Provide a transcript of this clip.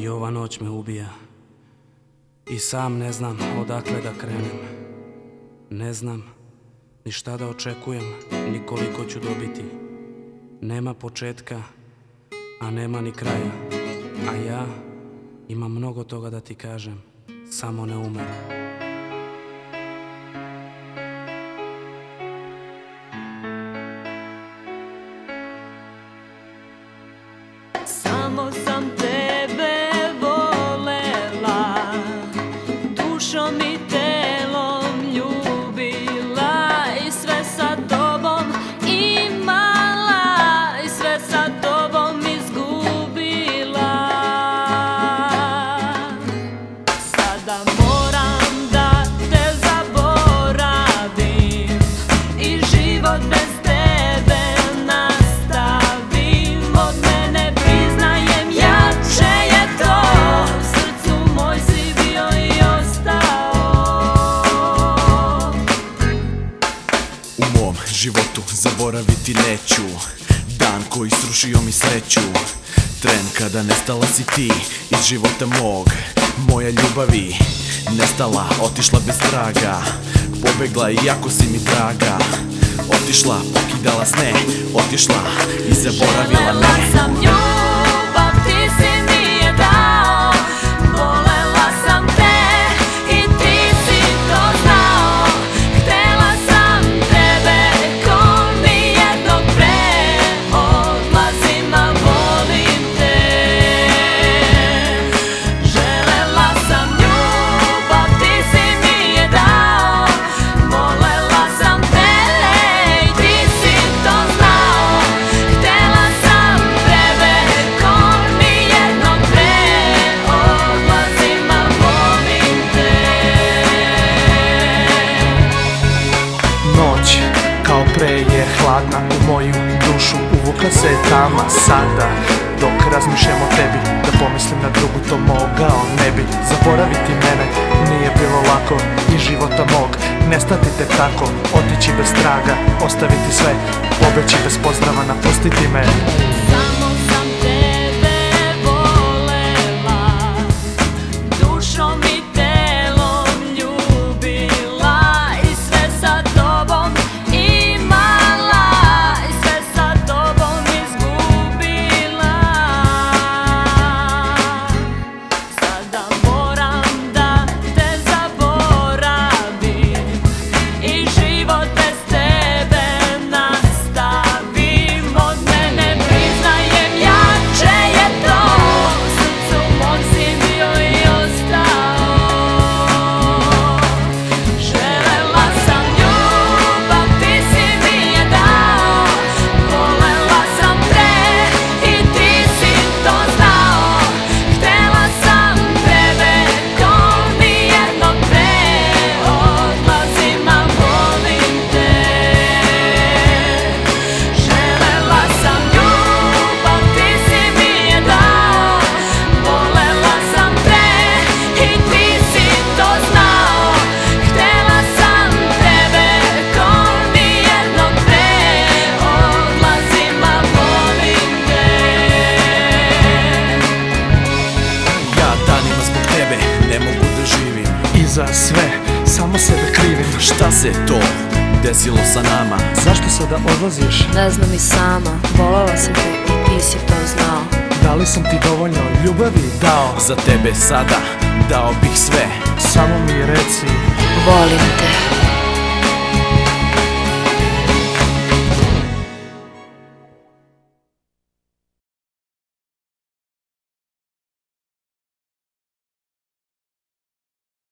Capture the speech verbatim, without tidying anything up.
I ova noć me ubija i sam ne znam odakle da krenem. Ne znam ni šta da očekujem, ni koliko ću dobiti. Nema početka, a nema ni kraja. A ja imam mnogo toga da ti kažem, samo ne umem. Samo sam tebe volela, dušom i telom ljubila i sve sa tobom imala i sve sa tobom izgubila. Sada moram da te zaboravim i život bez tebe nastavim. Od mene priznajem, jače je to, srcu moj si bio i ostao. U mom životu zaboraviti neću dan koji srušio mi sreću. Tren kada nestala si ti iz života mog, moja ljubavi nestala, otišla bez traga. Pobegla iako si mi draga, otišla, pokidala sne, otišla i zaboravila me. Želela sam ljubav, ti si mi je dao, volela sam te i ti si to znao. Htela sam tebe ko nijednog pre, odlazim a volim te. Želela sam ljubav, ti si mi je dao, volela sam te i ti si to znao. Htela sam tebe ko nijednog pre, odlazim a volim te. Noć kao pre je hladna, u moju dušu uvukla se je tama. Sada dok razmišljam o tebi, da pomislim na drugu to mogao ne bi. Zaboraviti mene nije bilo lako i života mog nestati te tako, otići bez traga, ostaviti sve, pobeći bez pozdrava, napustiti me. Samo sam tebe volela, dušom i telom ljubila i sve sa tobom imala i sve sa tobom izgubila. Sada moram da te zaboravim i život bez tebe nastavim. Od mene priznajem, jače je to, srcu mom si bio i ostao. Želela sam ljubav, ti si mi je dao, volela sam te i ti si to znao. Htela sam tebe ko nijednog pre, odlazim a volim te. Želela sam ljubav, ti si mi je dao, volela sam te i ti si to znao. Htela sam tebe ko nijednog pre, odlazim a volim te. Ja danima zbog tebe ne mogu da živim. I za sve samo sebe krivim. Šta se to desilo sa nama? Zašto sada odlaziš? Ne znam i sama, volela sam te i ti si to znao. Da li sam ti dovoljno ljubavi dao? Za tebe sada dao bih sve. Samo mi reci, Volim te.